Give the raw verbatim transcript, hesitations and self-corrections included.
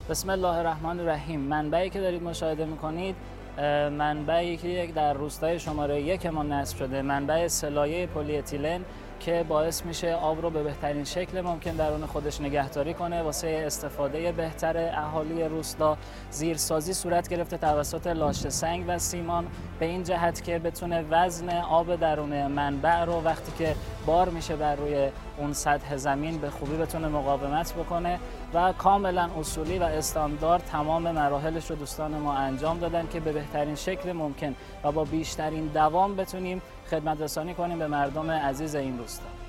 بسم الله الرحمن الرحیم. منبعی که دارید مشاهده میکنید منبعی که یک در روستای شماره یک ما نصب شده، منبع سلایه پلی اتیلن که باعث میشه آب رو به بهترین شکل ممکن درون خودش نگهداری کنه. واسه استفاده بهتر اهالی روستا زیرسازی صورت گرفته توسط لاشه سنگ و سیمان به این جهت که بتونه وزن آب درون منبع رو وقتی که بار میشه بر روی اون سطح زمین به خوبی بتونه مقاومت بکنه و کاملا اصولی و استاندارد تمام مراحلش رو دوستان ما انجام دادن که به بهترین شکل ممکن و با بیشترین دوام بتونیم خدمت رسانی کنیم به مردم عزیز این روستا.